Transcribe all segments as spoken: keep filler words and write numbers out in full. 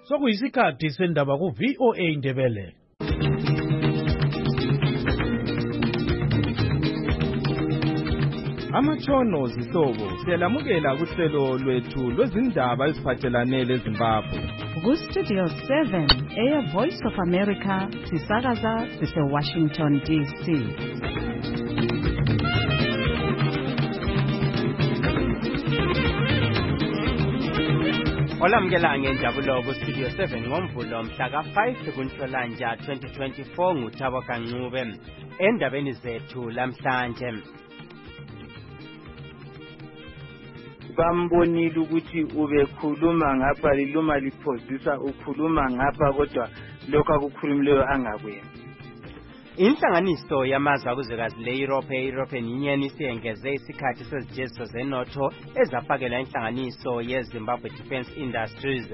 sokuyisikhathi sendaba ku V O A Ndebele. Amatshono zihlobo siyalamukela kuhlelo lwethu lwezindaba eziphathelane leZimbabwe. Ku Studio seven, Air Voice of America, sisakaza sise Washington D C. Olamukela ngenjabulo ku Studio seven ngomvulo mhla ka five kuNhlolanja twenty twenty-four nguThabo Kancube. Endabeni zethu lamhlanje, bambonile ukuthi ubekhuluma ngapha liluma liphozisa ukhuluma ngapha kodwa lokho akukhulumileyo angakwenzi. Inhlanganiso yamazwe akuzwekazi le-Europe e-European Union isiyengeze isikhathi sezijeziso zenotho ezafakelwa inhlanganiso ye-Zimbabwe Defence Industries.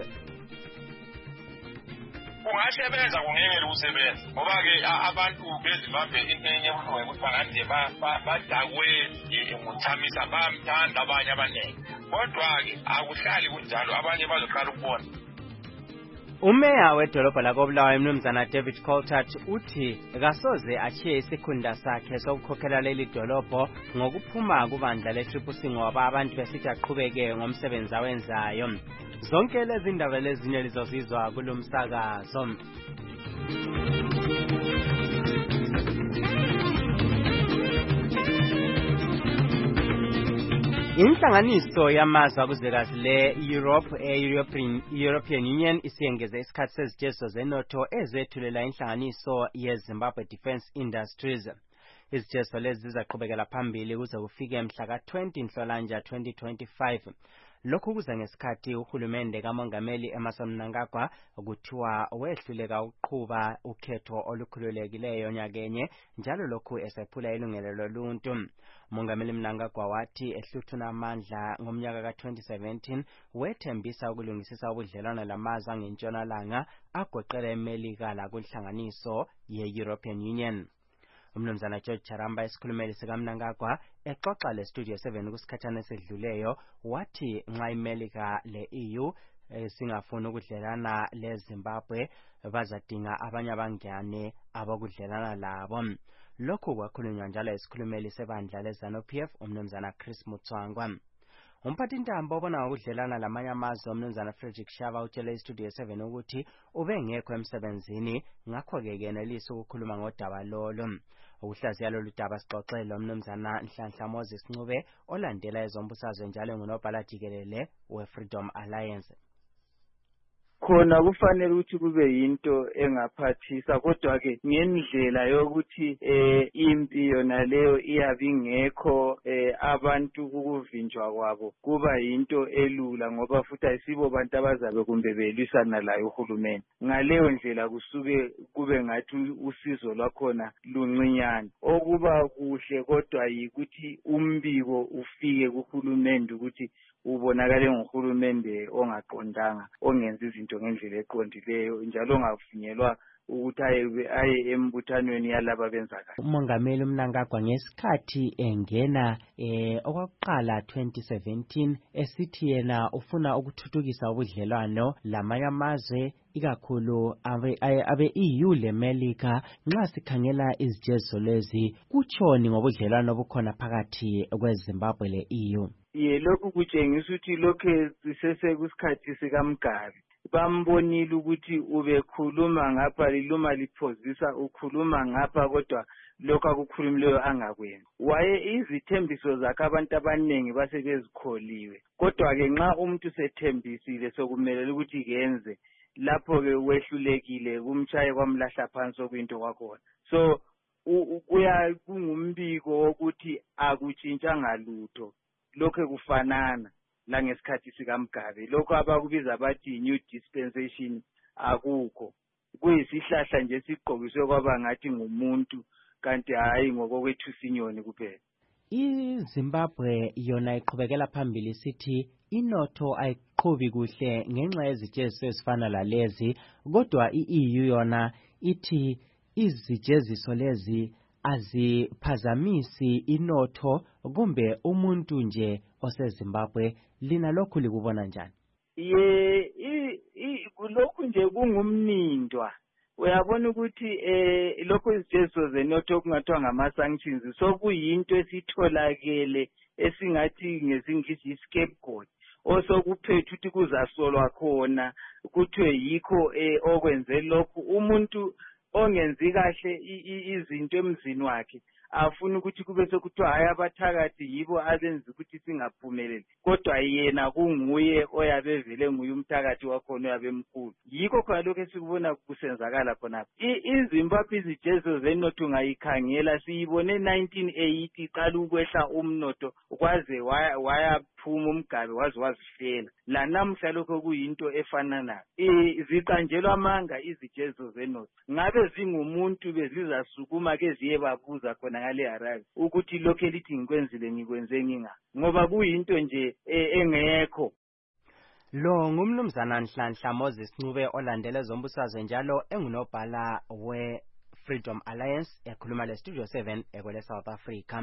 Kungasebenza kungeke ukusebenza ngoba ke abantu beZimbabwe intenye ukuthi ukuthi bangathi badakwe nguthamisa bamthanda abanye abaningi, kodwa ke akuhlali kunjalo, abanye bazoqala ukubona. Umeya wedolobha lakoBulawayo Mnumzana David Coltart uthi kasoze achiye isikhundla sakhe sokukhokhela leli dolobho ngokuphuma kubandla le-Triple C ngoba abantu besithi aqhubeke ngomsebenzi awenzayo. Zonke lezi ndaba lezinye lizozizwa kulo msakazo. Inhlanganiso yamazwe akuzwekazi le-Europe e-European European Union isiyengeze isikhathi sezijeziso zenotho ezethulela inhlanganiso ye-Zimbabwe Defence Industries. Izijeziso lezi zizaqhubekela phambili kuze kufike mhla ka twenty Nhlolanja twenty twenty-five. Lokhu kuza ngesikhathi uhulumende kaMongameli Emmerson Mnangagwa kuthiwa wehluleka ukuqhuba ukhetho olukhululekileyo nyakenye njalo lokhu esephula ilungelo loluntu. Mongameli Mnangagwa wathi ehluthuna amandla ngomnyaka ka twenty seventeen wethembisa ukulungisisa ubudlelwano lamazwe angentshonalanga agoqela eMelika lakuhlanganiso ye-European Union. Umnumzana George Charamba esikhulumeli sikaMnangagwa exoxa le-Studio seven kusikhathana esedluleyo wathi nxa iMelika le-E U singafuni ukudlelana leZimbabwe bazadinga abanye abangane abakudlelana labo. Lokhu kwakhulunywa njalo esikhulumeli sebandla leZANU-P F umnumzana Chris Mutswangwa. Umphathintambo obona ngokudlelana lamanye amazwe umnumzana Frederick Shava utshele iStudio seven ukuthi ubengekho emsebenzini ngakho-ke kenelisa ukukhuluma ngodaba lolo. Ukuhlaziya lolu daba sixoxele umnumzana Nhlanhla Moses Ncube olandela ezombusazwe njalo ngunobhala jikelele we-Freedom Alliance. Khona kufanele ukuthi kube yinto engaphathisa kodwa ke ngendlela yokuthi eh impi yona leyo iyabingekho eh abantu ukuvinjwa kwabo kuba yinto elula ngoba futhi ayisibo bantu abazabe kumbe belwisana layo uhulumeni. Ngaleyo ndlela kusuke kube ngathi usizo lwakhona luncinyane. Okuba kuhle kodwa yikuthi umbiko ufike kuhulumende ukuthi ubonakale ngohulumende ongaqondanga ongenza izinto ngendlela eqondileyo njalo ongavunyelwa ukuthi aye aye embuthanweni yalaba benza kahle. Umongameli Mnangagwa ngesikhathi engena eh okokuqala twenty seventeen esithi yena ufuna ukuthuthukisa ubudlelwano lamanye amazwe ikakhulu abe abe E U leMelika. Nxa sikhangela izijeziso lezi kutshoni ngobudlelwano obukhona phakathi kweZimbabwe le-E U? Ye lokhu kutshengisa ukuthi lokho sisese kusikhathi sikaMgabi bambonile ukuthi ubekhuluma ngapha liluma liphozisa ukhuluma ngapha kodwa lokho akukhulumileyo angakwenzi. Waye izithembiso zakhe abantu abaningi basebezikholiwe kodwa ke nxa umuntu sethembisile sokumele ukuthi kenze lapho ke wehlulekile kumtshaye kwamlahla phansi okuyinto kwakhona. So kuya kungumbiko wokuthi akutshintshanga lutho lokho kufanana la ngesikhathi sikaMgabe. Lokho abakubiza bathi new dispensation akukho, kuyisihlahla nje siqokiswe kwaba ngathi ngumuntu kanti hayi ngokokwethusa inyoni kuphela. iZimbabwe yona iqhubekela phambili sithi inotho ayiqhubi kuhle ngenxa yezijeziso ezifana lalezi kodwa i-E U yona ithi izijeziso lezi aziphazamisi inotho kumbe umuntu nje oseZimbabwe. Lina lokhu likubona njani? Ye kulokhu nje kungumnindwa uyabona ukuthi eh lokho izijezo zenotho okungathiwa ngama-sanctions sokuyinto esitholakele esingathi ngesingisi i-scapegoat osokuphethe ukuthi kuzasolwa khona kuthiwe yikho eh okwenze lokhu umuntu ongenzi kahle izinto emzini wakhe afuna ukuthi kube sekuthiwa hayi abathakathi yibo abenza ukuthi singaphumeleli kodwa yena kunguye oyabe vele nguye umthakathi wakhona oyabe mkhulu yikho khona lokho esikubona kusenzakala khonapha iZimbabwe izijezo zenotho ungayikhangela siyibone nineteen eighty qala ukwehla umnotho kwaze wayaphuma umgabe waze wazihlela la namhla lokho kuyinto efana nayo ziqanjelwa amanga izijezo zenotho ngabe zingumuntu bezizasukuma ke ziye babuza khona ngale Harare ukuthi lokho elithi ngikwenzile ngikwenze nginga ngoba kuyinto nje engekho. Lo ngumnumzana Nhlanhla Moses Ncube olandele zombusazwe njalo engunobhala we Freedom Alliance ekhuluma le Studio seven ekwele South Africa.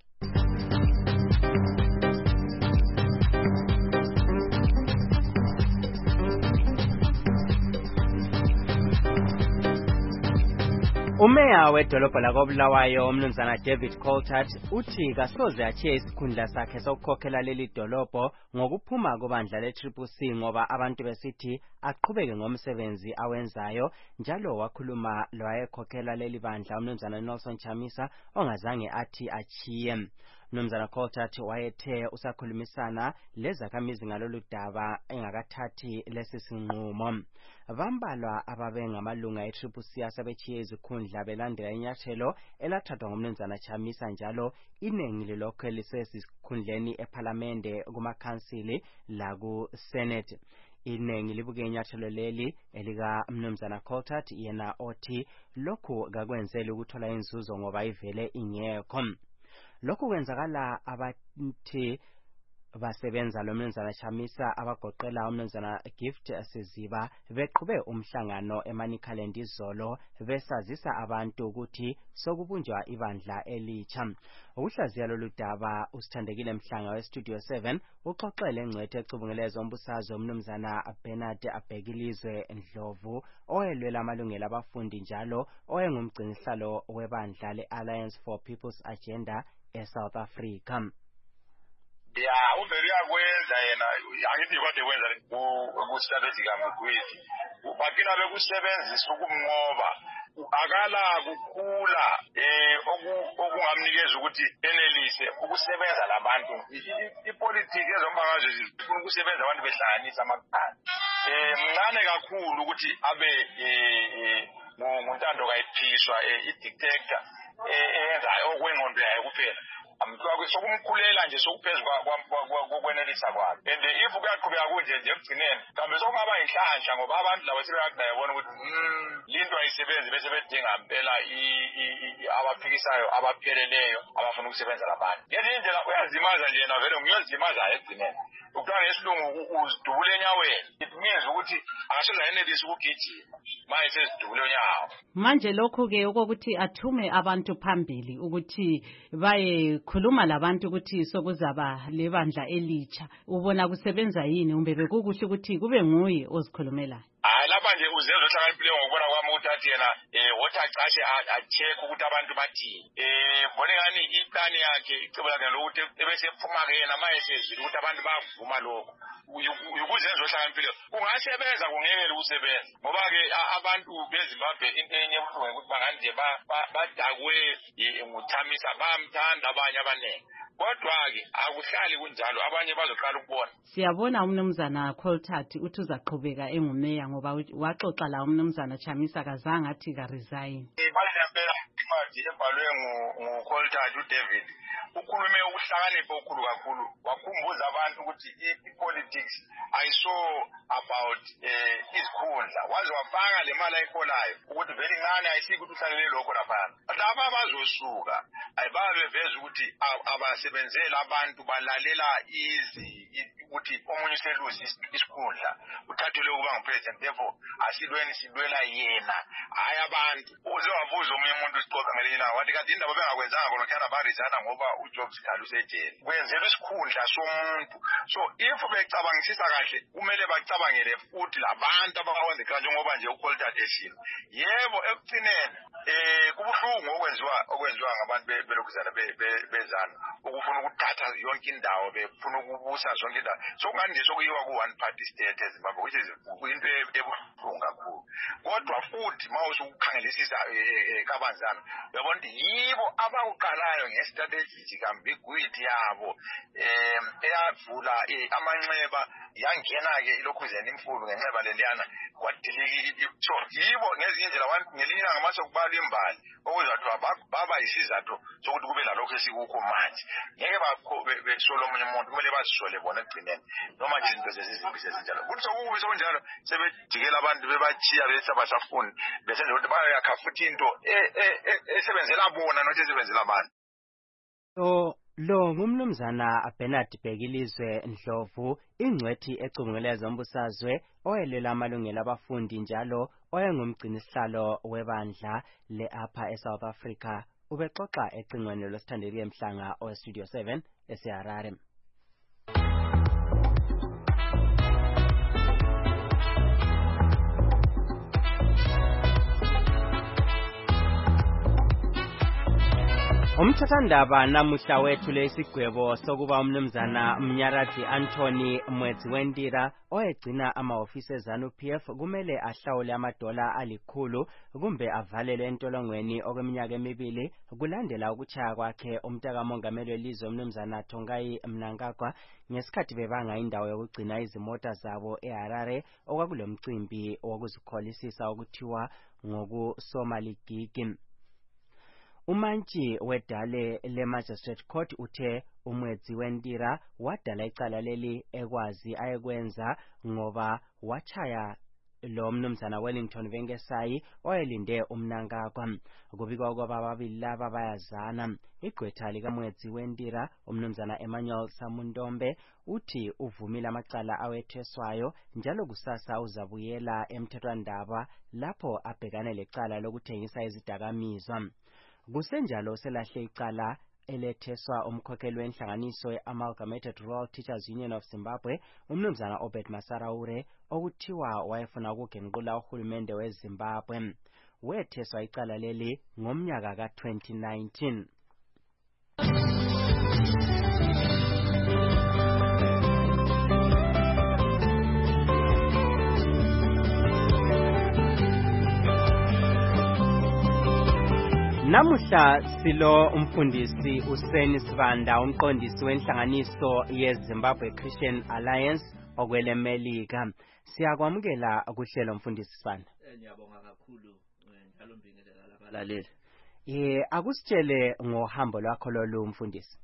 Umeya wedolobha lakoBulawayo umnumzana David Coltart uthi kasoze achiye isikhundla sakhe sokukhokhela leli dolobho ngokuphuma kubandla le-Triple C ngoba abantu besithi aqhubeke ngomsebenzi awenzayo njalo wakhuluma lwayekhokhela leli bandla umnumzana Nelson Chamisa ongazange athi achiye. Mnumzana Coltart wayethe usakhulumisana lezakhamizi ngalolu daba engakathathi lesi sinqumo. Bambalwa ababe ngamalunga e-Triple C asebechiye izikhundla belandela inyathelo elathathwa ngumnumzana Chamisa njalo iningi lilokho lisesikhundleni eParliament kumakhansili laku Senate. Iningi libuke inyathelo leli elika mnumzana Coltart yena othi lokhu kakwenzele ukuthola inzuzo ngoba ivele ingekho. Lokhu kwenzakala abathi basebenza lo mnumzana Chamisa abagoqela umnumzana Gift Siziba beqhube umhlangano eManicaland izolo besazisa abantu ukuthi sokubunjwa ibandla elicha. Ukuhlaziya lolu daba usithandekile Mhlanga we Studio seven uxoxele engcwethe ecubungelezo umbusazwe umnumzana Bernard Abhekilizwe Ndlovu oyelwela amalungelo abafundi njalo oyengumgcinisihlalo webandla le-Alliance for People's Agenda eSouth Africa. Ya uvele yakwenza yena angithi kade kwenza ku-strategic ambukwezi baphila bekusebenzisa ukumnqoba akala kukhula eh okungamnikeza ukuthi enelise ukusebenza labantu ipolitiki ezombangazo zifuna ukusebenza abantu behlanganisa amakhaya eh mncane kakhulu ukuthi abe eh ngontando kayiphiswa i-dictator eyenza okwengqondo yayo kuphela amhlwa sokumkhulela nje sokuphezulu kokwenelisa kwakhe and if kuyaqhubeka kunje nje ekugcineni kambe sokungaba inhlanhla ngoba abantu labo sebeyaqala yabona ukuthi linto ayisebenzi bese bedinga impela abaphikisayo abapheleleyo abafuna ukusebenza labantu ngenye indlela uyazimaza nje yena vele ngiyozimaza ekugcineni ukuthiwa ngesilungu uzidubule enyaweni it means ukuthi akasoze ayenelise ukugijima manje sezidubule unyawo. Manje lokhu-ke okokuthi athume abantu phambili ukuthi baye khuluma labantu ukuthi sokuzaba lebandla elicha ubona kusebenza yini umbe bekukuhle ukuthi kube nguye ozikhulumelayo? Hayi lapha nje uzezwe ohlakaniphile ngokubona kwami ukuthi athi yena eh wathi acashe a-check ukuthi abantu bathini eh mbone ngani iplani yakhe icebo lakhe lokuthi ebese ephuma-ke yena manje sezwile ukuthi abantu bavuma lokho ukuzenza ohlakaniphile kungasebenza kungekele ukusebenza ngoba-ke abantu beZimbabwe into enye ebuhlungu ukuthi banganje badakwe nguThamisa bamthanda abanye abaningi kodwa-ke akuhlali kunjalo abanye bazoqala ukubona. Siyabona umnumzana Coltart uthi uzaqhubeka engumeya ngoba waxoxa la umnumzana Chamisa kazange athi ka-resign. Balempela incwadi ebhalwe nguColtart uDavid ukhulume ukuhlakanipha okukhulu kakhulu wakhumbuza abantu ukuthi i-politics ayiso about isikhundla waze wafaka le mali ayiholayo ukuthi vele incane ayisiki ukuthi uhlalele lokho laphana laba abazosuka ayibabe beveza ukuthi abasebenzela abantu balalela izi ukuthi omunye useluzi isikhundla uthathelwe ukuba ngupresident therefore asilweni silwela yena hayi abantu uzowabuza omunye umuntu sicoca ngelinye ilanga wathi kanti indaba bengakwenzanga khona barizana ngoba uJob Sithali usejele kwenzelwa isikhundla somuntu so if becabangisisa kahle kumele bacabangele futhi labantu abakwenza kanje ngoba nje uColta Deshini yebo ekugcineni eh kubuhlungu okwenziwa okwenziwa ngabantu belokuzana bezana ukufuna ukuthatha yonke indawo befuna ukubusa zonke indawo so kunganje sokuyiwa ku one party state eZimbabwe which is into ebuhlungu kakhulu kodwa futhi mawusu ukukhangelisisa kabanzana uyabona yibo abawuqalayo ngestrategy kambigwithi yabo eh eyavula amanxeba yangena ke ilokhuzeni imfundo ngenxeba leliyana kwadiliki so yibo ngezinye indlela ngelinye ngamase kubala imbali okuzathiwa baba isizathu sokuthi kube lalokho esikukho manje ngeke besolo omunye umuntu kumele bazisole bona ekugcineni noma nje izinto zezizimbi zezinjalo kuthi sokubi sokunjalo sebejikela abantu bebachiya bese abasafuni bese nje ukuthi bayakha futhi into esebenzela bona nothi esebenzela abantu. So lo ngumnumzana Bernard Bhekilizwe Ndlovu ingcwethi ecunguleza umbusazwe oyelela amalungelo abafundi njalo oyengumgcinisihlalo webandla le-apha eSouth Africa ubexoxa ecingweni losithandeli emhlanga oStudio seven eseHarare. Umthathandaba namuhla wethu lesigwebo sokuba umnumzana Mnyaradzi Anthony Mwedziwendira oyegcina amahofisi eZanu-P F kumele ahlawule amadola alikhulu kumbe avalele entolongweni okweminyaka emibili kulandela ukuchaya kwakhe umtaka mongameli welizwe umnumzana Tongai Mnangagwa ngesikhathi bebanga indawo yokugcina izimota zabo eHarare okwakulomcimbi wokuzikholisisa okuthiwa ngokuSomaligigi. Umantshi wedale le-Magistrate Court uthe uMwedziwendira wadala icala leli ekwazi ayekwenza ngoba wachaya lo mnumzana Wellington Vengesayi oyelinde uMnangagwa. Kubikwa kwaba ababili laba bayazana. Igqwetha likaMwedziwendira umnumzana Emmanuel Samundombe uthi uvumile amacala awetheswayo njalo kusasa uzabuyela emthethwandaba lapho abhekane lecala lokuthengisa izidakamizwa. Kusenjalo selahle icala eletheswa umkhokheli wenhlanganiso ye-Amalgamated Rural Teachers Union of Zimbabwe umnumzana Obed Masaraure okuthiwa wayefuna ukugenqula uhulumende weZimbabwe. Wetheswa icala leli ngomnyaka ka twenty nineteen. Namuhla silo umfundisi uSeni Sibanda umqondisi wenhlanganiso yeZimbabwe Christian Alliance okwele Melika. Siyakwamukela kuhlelo mfundisi Sibanda. Ngiyabonga kakhulu njalo mbingelela labalaleli. Eh akusitshele ngohambo lwakho lolu mfundisi.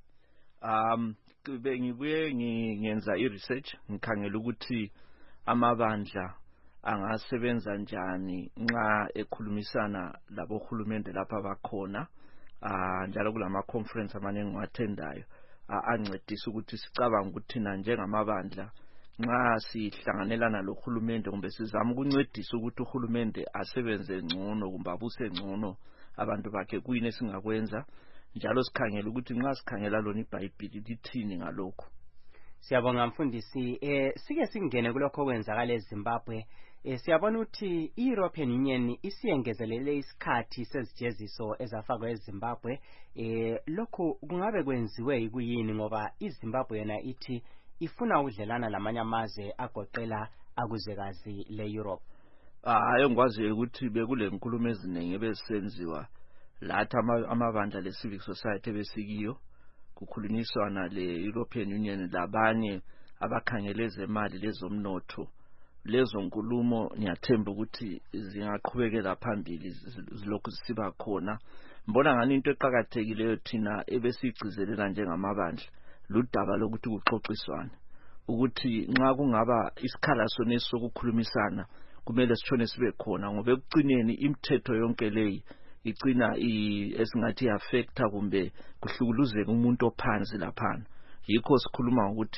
Um bengibuye ngiyenza iresearch ngikhangela ukuthi amabandla angasebenza njani nxa ekhulumisana labo hulumende lapha bakhona ah njalo kulama conference amanye ngiwathendayo ancedisa ukuthi sicabanga ukuthi na njengamabandla nxa sihlanganelana lo hulumende kumbe sizama ukuncedisa ukuthi uhulumende asebenze ngcono kumbe abuse ngcono abantu bakhe kuyini singakwenza njalo sikhangela ukuthi nxa sikhangela lona iBhayibheli lithini ngalokho. Siyabonga mfundisi. Eh sike singene kulokho kwenzakala eZimbabwe. Eh siyabona ukuthi iEuropean Union isiyengezelele isikhathi sezijeziso ezafakwa eZimbabwe. Eh lokho kungabe kwenziwe ikuyini ngoba iZimbabwe yona ithi ifuna ukudlelana lamanye amazwe agoqela akuzwekazi leEurope. Ah engikwazi ukuthi bekule nkulumo eziningi besenziwa lathi amabandla le-civic society besikiyo kukhulunyiswana le-European Union labanye abakhangele ezemali lezomnotho. Lezo nkulumo ngiyathemba ukuthi zingaqhubekela phambili zilokhu zisiba khona. Mbona ngani into eqhakathekileyo thina ebesigcizelela njengamabandla ludaba lokuthi kuxoxiswane ukuthi nxa kungaba isikhala sone sokukhulumisana kumele sitshone sibe khona ngoba ekucineni imithetho yonke leyi igcina esingathi affecta kumbe kuhlukuluzeka umuntu ophansi laphana. Yikho sikhuluma ukuthi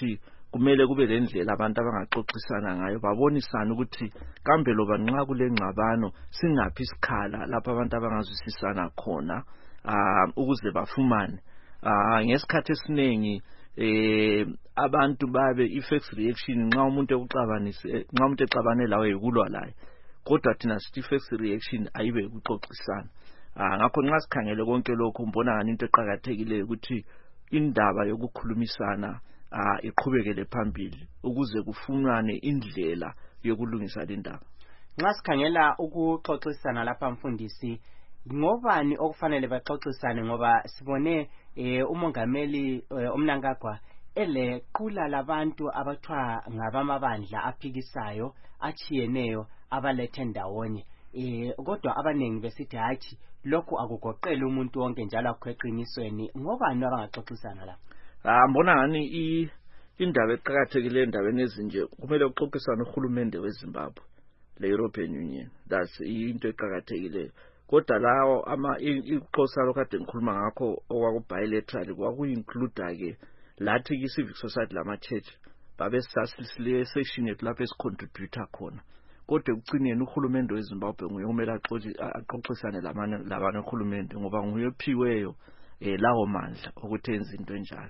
kumele kube lendlela abantu abangaxoxisana ngayo babonisana ukuthi kambe loba nxa kule ngxabano singaphi isikhala lapha abantu abangazwisisana khona ah ukuze bafumane ah ngesikhathi esiningi eh abantu babe effects reaction nxa umuntu ekuxabanise nxa umuntu exabane lawe yikulwa laye kodwa thina sithi effects reaction ayibe ukuxoxisana ah ngakho nxa sikhangele konke lokho mbona ngani into eqhakathekile ukuthi indaba yokukhulumisana ah iqhubekele phambili ukuze kufunwane indlela yokulungisa le ndaba. Nxa sikhangela ukuxoxisana lapha mfundisi ngobani okufanele baxoxisane ngoba sibone eh umongameli uMnangagwa elequla labantu abathwa ngabamabandla aphikisayo achiyeneyo abalethe ndawonye eh kodwa abanengi besithi hathi lokhu akugoqela umuntu wonke njalo akweqinisweni ngobani abangaxoxisana la. Ah mbona ngani i indaba eqhakathekile endaweni ezinje kumele uxoxisane uhulumende weZimbabwe le European Union that's into eqhakathekile kodwa lawo ama iqosa lokade ngikhuluma ngakho okwaku bilateral kwakuinclude ke lathi ki civic society lama church babe sasisile section yethu lapho esicontribute khona kodwa ekucineni uhulumende weZimbabwe nguye kumele axoxisane lamanye labanye uhulumende ngoba nguye ophiweyo eh lawo mandla ukuthi enze into enjalo.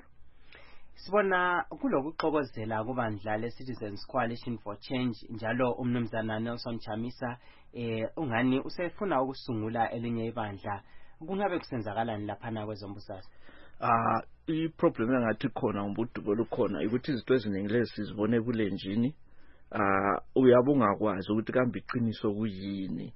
Sibona kulokuxokozela kubandla le Citizens Coalition for Change njalo umnumzana Nelson Chamisa eh ungani usefuna ukusungula elinye ibandla kungabe kusenzakalani lapha na kwezombusasa. Ah i problem engathi khona umbudubo lukhona ukuthi izinto eziningi lezi sizibone kulenjini ah uyabunga kwazi ukuthi kambe iqiniso kuyini.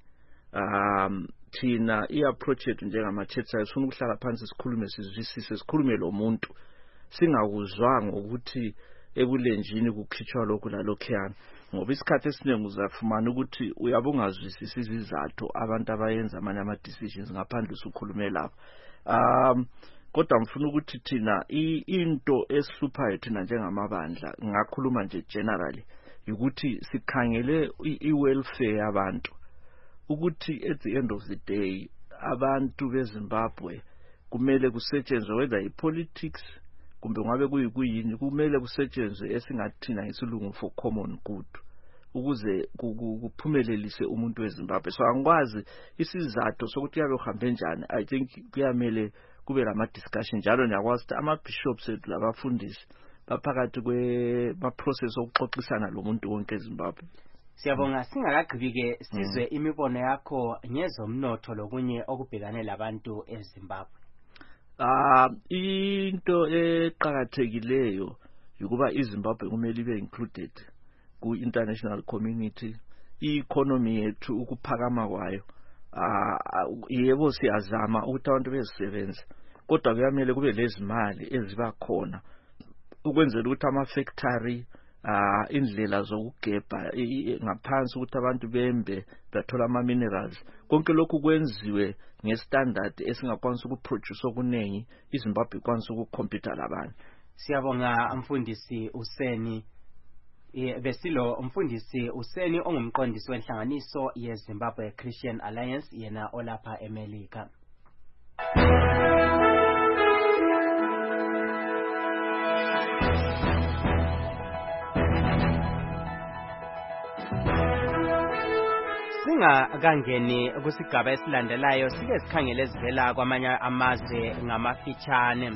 Um thina i approach yethu njengama church sifuna ukuhlala phansi sikhulume sizwisise sikhulume lo muntu singakuzwanga ukuthi ebulenjini kukhitshwa lokhu lalokhiyana ngoba isikhathi esiningi uzafumana ukuthi uyabungazwisisa izizathu abantu abayenza amanye ama decisions ngaphandle usukhulume lapha. Um kodwa mfuna ukuthi thina into esihluphayo thina njengamabandla ngakhuluma nje generally ukuthi sikhangele i welfare yabantu ukuthi at the end of the day abantu beZimbabwe kumele kusetshenzwe whether i politics kumbe ngabe kuyini kumele kusetshenzwe esingathina isilungu for common good ukuze kuphumelelise umuntu weZimbabwe. So angikwazi isizathu sokuthi yabe uhambe njani. I think kuyamele kube lama discussion njalo nyakwazi ukuthi ama bishops ethu labafundisi baphakathi kwe ma process okuxoxisana lo muntu wonke eZimbabwe. Siyabonga singakagqibike sizwe imibono yakho ngezomnotho lokunye okubhekane labantu eZimbabwe. Ah into eqhakathekileyo ukuba iZimbabwe kumele ibe included ku international community i-economy yethu ukuphakama kwayo. Ah yebo siyazama ukuthi abantu bezisebenze kodwa kuyamele kube lezimali eziba khona ukwenzela ukuthi ama factory ah indlela zokugebha ngaphansi ukuthi abantu bembe bathola ama minerals konke lokhu kwenziwe ngestandard esingakwanisa ukuproduce okunengi iZimbabwe ikwanisa ukucompete labanye. Siyabonga umfundisi Useni besilo umfundisi Useni ongumqondisi wenhlanganiso yeZimbabwe Christian Alliance yena olapha eMelika. Kangeni kusigaba esilandelayo sike sikhangele ezivela kwamanye amazwe ngamafitshane.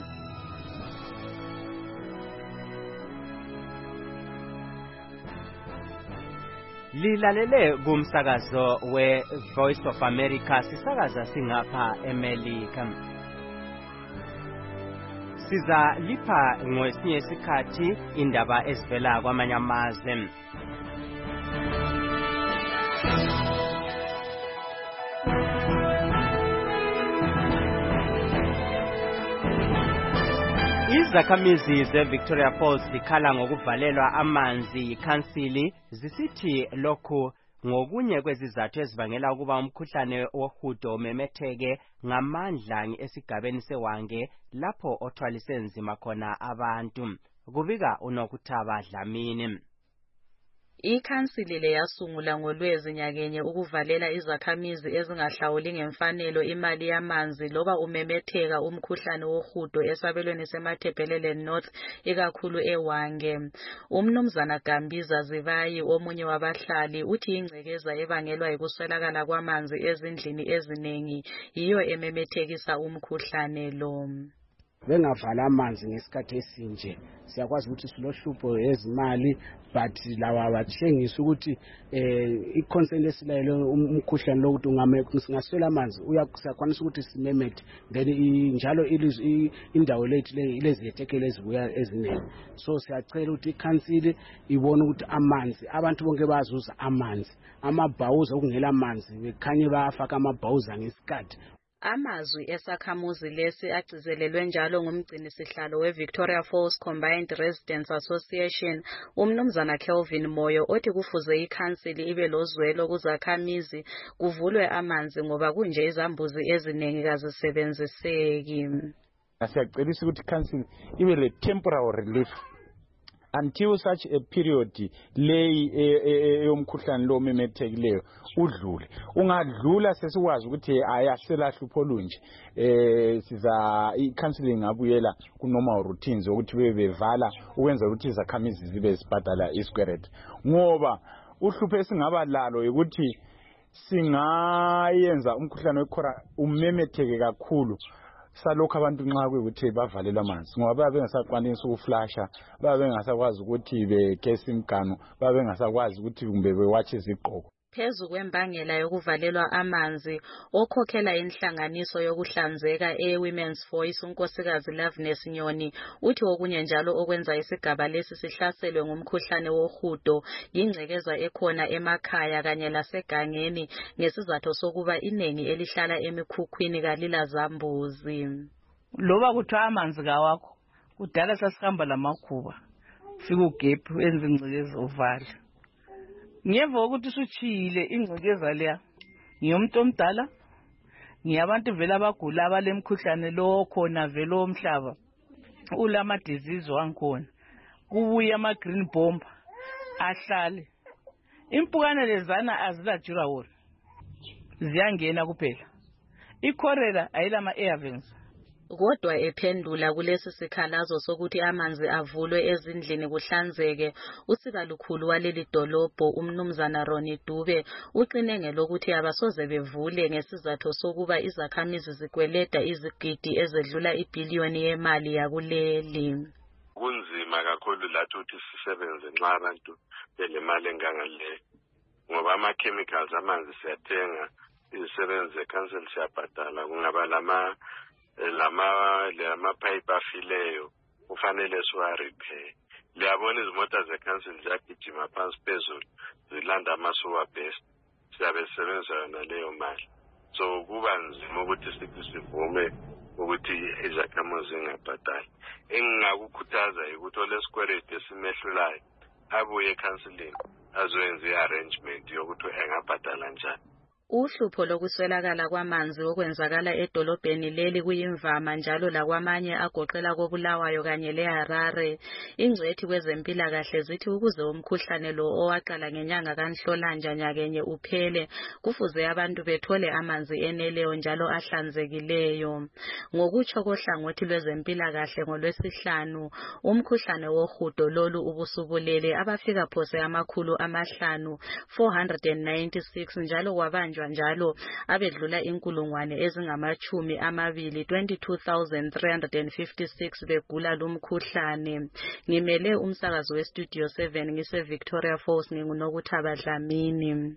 Lilalele kumsakazo we Voice of America sisakaza singapha eMelika. Siza lipha ngwesinye isikhathi indaba ezivela kwamanye amazwe. Izakhamizi zeVictoria Falls zikhala ngokuvalelwa amanzi yikhansili zisithi lokhu ngokunye kwezizathu ezibangela ukuba umkhuhlane wohudo umemetheke ngamandla esigabeni seWange lapho othwalise nzima khona abantu. Kubika uNokuthaba Dlamini. Ikhansili leyasungula ngolwezi nyakenye ukuvalela izakhamizi ezingahlawuli ngemfanelo imali yamanzi loba umemetheka umkhuhlane wohudo esabelweni seMatabeleland North ikakhulu eWange. Umnumzana Gambiza Zivayi omunye wabahlali uthi ingcekeza ebangelwa yikuswelakala kwamanzi ezindlini eziningi yiyo ememethekisa umkhuhlane lo. Bengavala amanzi ngesikhathi esinje siyakwazi ukuthi silohlupho ezimali but lawa bathengisa ukuthi eh iconcern esilayelo umkhuhlane lo ukuthi ungame singaswela amanzi uyakwanisa ukuthi simemethe then njalo indawo lethu lezithekele ezibuya eziningi so siyacela ukuthi ikhansili ibone ukuthi amanzi abantu bonke bazuza amanzi amabhawuza okungela amanzi bekhanye bayafaka amabhawuza ngesikhathi. Amazwi esakhamuzi lesi agcizelelwe njalo ngumgcini sihlalo weVictoria Falls Combined Residents Association umnumzana Kelvin Moyo othi kufuze ikhansili ibe lozwelo kuzakhamizi kuvulwe amanzi ngoba kunje izambuzi eziningi kazisebenziseki. Siyacebisa ukuthi ikhansili ibe le temporary relief until such a period lay eyomkhuhlane lo memethekileyo udlule. Ungadlula sesikwazi ukuthi ayasela hlupho olunje eh siza i-counseling ngabuyela ku normal routines ukuthi bebevala ukwenza ukuthi izakhamizi zibe sibhadala isquared ngoba uhlupho esingaba lalo ukuthi singayenza umkhuhlane wekhora umemetheke kakhulu salokho abantu nxa kuyikuthi bavalelwa amanzi ngoba babe bengasakwanisa ukuflasha babe bengasakwazi ukuthi begesi imganu babe bengasakwazi ukuthi kumbe bewatshe izigqoko. Phezu kwembangela yokuvalelwa amanzi okhokhela inhlanganiso yokuhlanzeka eWomen's Voice unkosikazi Loveness Nyoni uthi okunye njalo okwenza isigaba lesi sihlaselwe ngumkhuhlane wohudo yingcekeza ekhona emakhaya kanye lasegangeni ngesizathu sokuba inengi elihlala emikhukhwini kalila zambuzi. Loba kuthiwa amanzi kawakho kudala sasihamba lamakhuba fika ugebhu enze ingcekeza uvale. Ngiyeva ukuthi suchile ingcekeza leya ngiyomuntu omdala ngiyabantu vela abagula abalemkhuhlane lo khona vela omhlaba ulama disease wankhona kubuya ama green bomb ahlale impukane lezana azilajura wona ziyangena kuphela ikhorela ayilama airvents. Kodwa ephendula kulesi sikhalazo sokuthi amanzi avulwe ezindlini kuhlanzeke usibalukhulu waleli dolobho umnumzana Ronnie Dube uqine ngelokuthi abasoze bevule ngesizathu sokuba izakhamizi zikweleda izigidi ezedlula ibillion yemali yakuleli. Kunzima kakhulu lathi ukuthi sisebenze nxa abantu belemali engangale ngoba ama chemicals amanzi siyathenga izisebenze cancel siyabhadala kungaba lama lama lama pipe afileyo ufanele siwa repair. Liyabona izimota ze-council ziyagijima phansi phezulu zilanda amasuwa best siyabe sisebenza yona leyo mali so kuba nzima ukuthi sithi sivume ukuthi izakhamuzi zingabhadali. Engingakukhuthaza ukuthi olesikweleti esimehlulayo abuye ecounseling azoyenza i-arrangement yokuthi engabhadala njani. Uhlupho lokuswelakala kwamanzi okwenzakala edolobheni leli kuyimvama njalo lakwamanye agoqela koBulawayo kanye leHarare. Ingcwethi kwezempilakahle zithi ukuze umkhuhlane lo owaqala ngenyanga kaNhlolanja nyakenye uphele kufuze abantu bethole amanzi eneleyo njalo ahlanzekileyo. Ngokutsho kohlangothi lwezempilakahle ngolwesihlanu umkhuhlane wohudo lolu ubusubulele abafika phose amakhulu amahlanu four hundred ninety-six njalo kwabanjwa njalo abedlula inkulungwane ezingamachumi amabili twenty-two thousand three hundred fifty-six begula lumkhuhlane. Ngimele umsakazo westudio seven ngise Victoria Falls ngingunokuthaba Dlamini.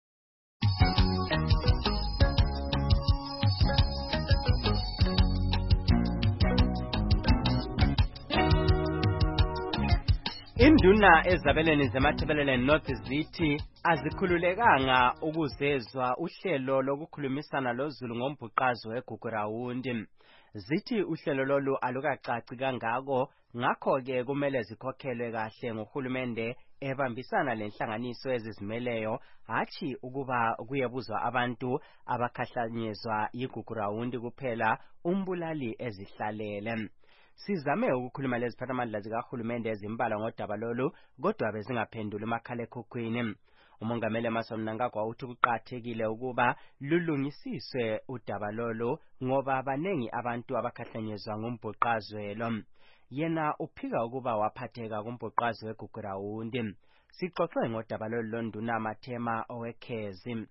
Induna ezabeleni zeMatabeleland North zithi azikhululekanga ukuzezwa uhlelo lokukhulumisana loZulu ngombhuqazo eGugurawundi. Zithi uhlelo lolu alukacaci kangako ngakho ke kumele zikhokhelwe kahle ngohulumende ebambisana lenhlanganiso ezizimeleyo hathi ukuba kuyebuzwa abantu abakhahlanyezwa yiGugurawundi kuphela umbulali ezihlalele. sizame ukukhuluma leziphathamandla zikahulumende ezimbalwa ngodaba lolu kodwa bezingaphenduli umakhalekhukhwini. Umongameli Emmerson Mnangagwa uthi kuqakathekile ukuba lulungisiswe udaba lolu ngoba abanengi abantu abakhahlanyezwa ngumbhuqazwelo. Yena uphika ukuba waphatheka kumbhuqazwe weGugurawundi. Sixoxe ngodaba lolu londuna Mathema owekhezi.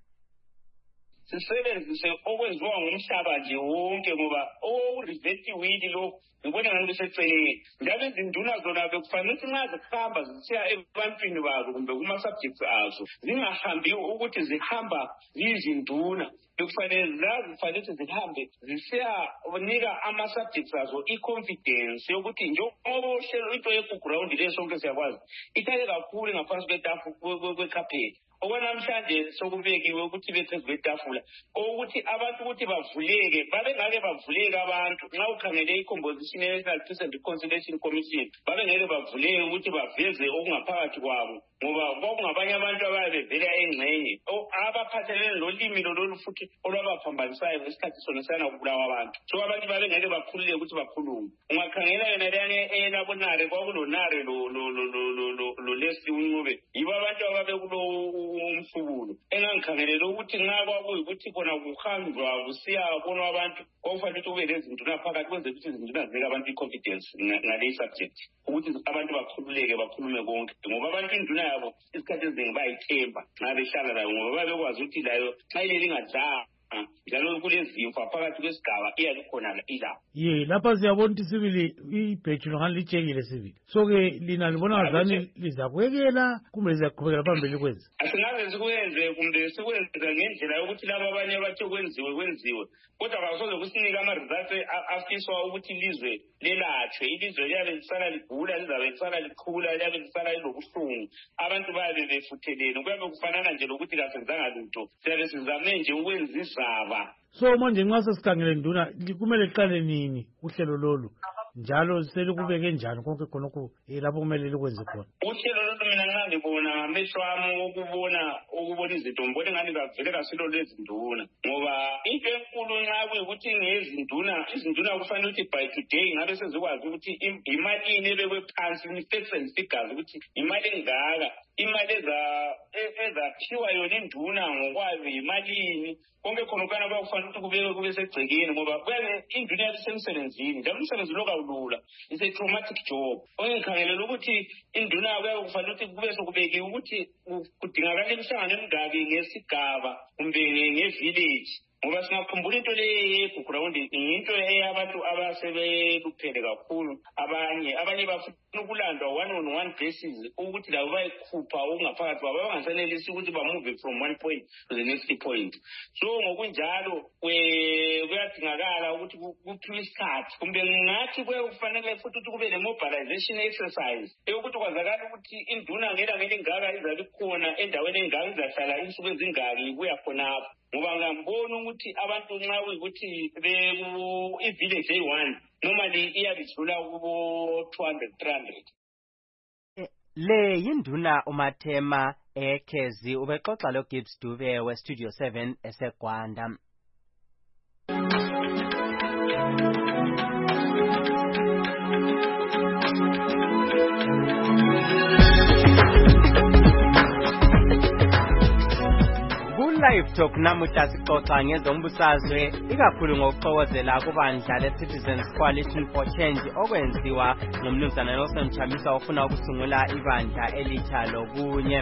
Sisebenzise okwenziwa ngumhlaba nje wonke ngoba okuriveti wili lo ngibona ngathi seceleni njalo izinduna zona bekufanele ukuthi nxa zihamba zisiya ebantwini babo kumbe kuma-subjects azo zingahambi ukuthi zihamba ziyizinduna bekufanele zazifanele ukuthi zihambe zisiyanika ama-subjects azo i-confidence yokuthi njengoba uhlelo into yeGugurawundi le sonke siyakwazi ithale kakhulu ngaphansi kwekhapheti. Okwanamhlanje sokubekiwe ukuthi bephezu kwetafula ukuthi abantu ukuthi bavuleke babe ngake bavuleke abantu nxa ukhangele i-composition ye-National Peace and Reconciliation Commission babe ngeke bavuleke ukuthi baveze okungaphakathi kwabo ngoba kwakungabanye abantu ababe bevela engxenye abaphathelene lolimi lolu futhi olwabaphambanisayo ngesikhathi sona sana kubulawa abantu so abantu babe ngeke bakhululeke ukuthi bakhulume. Ungakhangela yona leyane elabonare kwakulonare lo-Leslie Uncube yibo abantu ababe kulo umhlubulo engangikhangelela ukuthi nxa kwakuyikuthi khona kuhanjwa kusiyabonwa abantu kwakufanele ukuthi kube lezinduna phakathi kwenze ukuthi izinduna zinike abantu i-confidence ngale subject ukuthi abantu bakhululeke bakhulume konke ngoba abantu induna yabo isikhathi eziningi bayithemba nxa behlala layo ngoba babekwazi ukuthi layo xa ileli ingadlanga njalo kulezimfa phakathi kwesigaba iyalikhona ilapho. Ye lapha siyabona ukuthi sibili ibheji longani litshengile sibili so-ke lina libona ngazani lizakwekela kumbe lizaqhubekela phambili kwenza? Asingaze sikwenze kumbe sikwenza ngendlela yokuthi laba abanye abathi kwenziwe kwenziwe kodwa kasoze kusinika ama-results afiswa ukuthi ilizwe lelatshwe. Ilizwe liyabe lisala ligula lizabe lisala liqhula liyabe lisala lilobuhlungu abantu bayabe befuthelene kuyabe kufanana nje lokuthi kasenzanga lutho siyabe sizame nje ukwenza izaba. So manje nxa sesikhangele nduna kumele liqale nini uhlelo lolu njalo selikubeke njani konke khonokho lapho kumele likwenze khona? Uhlelo lolu mina nxa ngibona ngamehlo ami ukubona ukubona izinto ngibona engani kavele kasilo lezinduna ngoba into enkulu nxa kuyikuthi ngezinduna izinduna kufanele ukuthi by today ngabe sezikwazi ukuthi imalini ebekwe phansi i-facts and figures ukuthi imali engaka imali ezakhiwa yona induna ngokwayo imalini konke khonokana kwakufanele ukuthi kubeke kube segcekeni ngoba kuyabe induna yabisemsebenzini njalo umsebenzi lo kawulula it's a traumatic job. Ongikhangelela ukuthi induna kuyabe kufanele ukuthi kube sokubekiwe ukuthi kudingakala imihlangano emingaki ngesigaba kumbe nge-village ngoba singakhumbula into leyo yeGugurawundi into eyabantu abasebeluphele kakhulu abanye abanye bafuna ukulandwa one on one basis ukuthi labo bayikhupha okungaphakathi kwabo bangasenelisi ukuthi bamove from one point to the next point. So ngokunjalo kuyadingakala ukuthi kuphiwe isikhathi kumbe ngathi kufanele futhi ukuthi kube le-mobilization exercise eyokuthi kwazakala ukuthi induna ngelanga elingaka izabe ikhona endaweni engaka izahlala insuku ezingaki kuya khonapho ngoba ngambona ukuthi abantu nxa kuyikuthi i-village eyi-one normally iyabidlula kubo-two hundred three hundred. Le yinduna uMathema ekhezi ubexoxa lo Gibbs Dube we Studio seven eseGwanda. Live Talk namuhla sixoxa ngezombusazwe ikakhulu ngokuxokozela kubandla le-Citizens Coalition for Change okwenziwa ngumnumzana Nelson Chamisa ofuna ukusungula ibandla elitsha lokunye.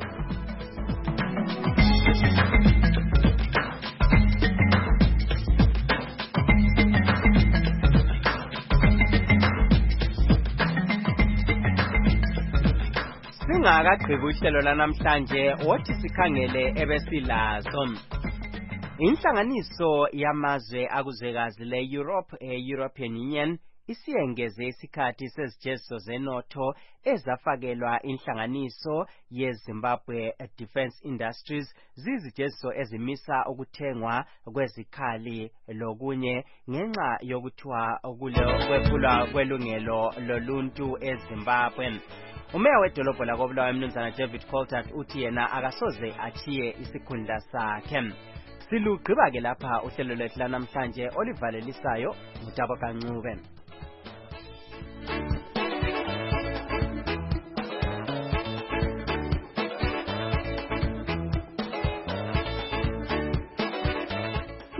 Singakagqibi uhlelo lanamhlanje wothi sikhangele ebesilazo. Inhlanganiso yamazwe akuzwekazi le-Europe e-European Union isiyengeze isikhathi sezijeziso zenotho ezafakelwa inhlanganiso yeZimbabwe Defence Industries zizijeziso ezimisa ukuthengwa kwezikhali lokunye ngenxa yokuthiwa kwephulwa kwelungelo loluntu eZimbabwe. Umeya wedolobho lakobulawayo emnumzana David Coltart uthi yena akasoze achiye isikhundla sakhe. Silugqiba ke lapha uhlelo lwethu lanamhlanje olivalelisayo uTabo Kancube.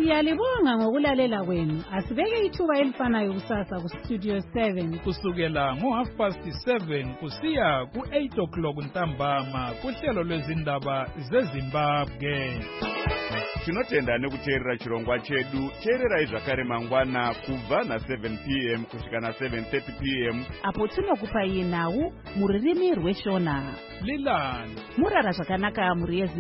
Siyalibonga ngokulalela kwenu. Asibeke ithuba elifanayo kusasa ku Studio seven kusukela ngo half past seven kusiya ku eight o'clock ntambama kuhlelo lwezindaba zeZimbabwe. Tinotenda nekuteerera chirongwa chedu. Teererai zvakare mangwana kubva na seven p m kusvika na seven thirty p m apo tinokupai nhau muririmi rweshona. Lilani Murara zvakanaka muri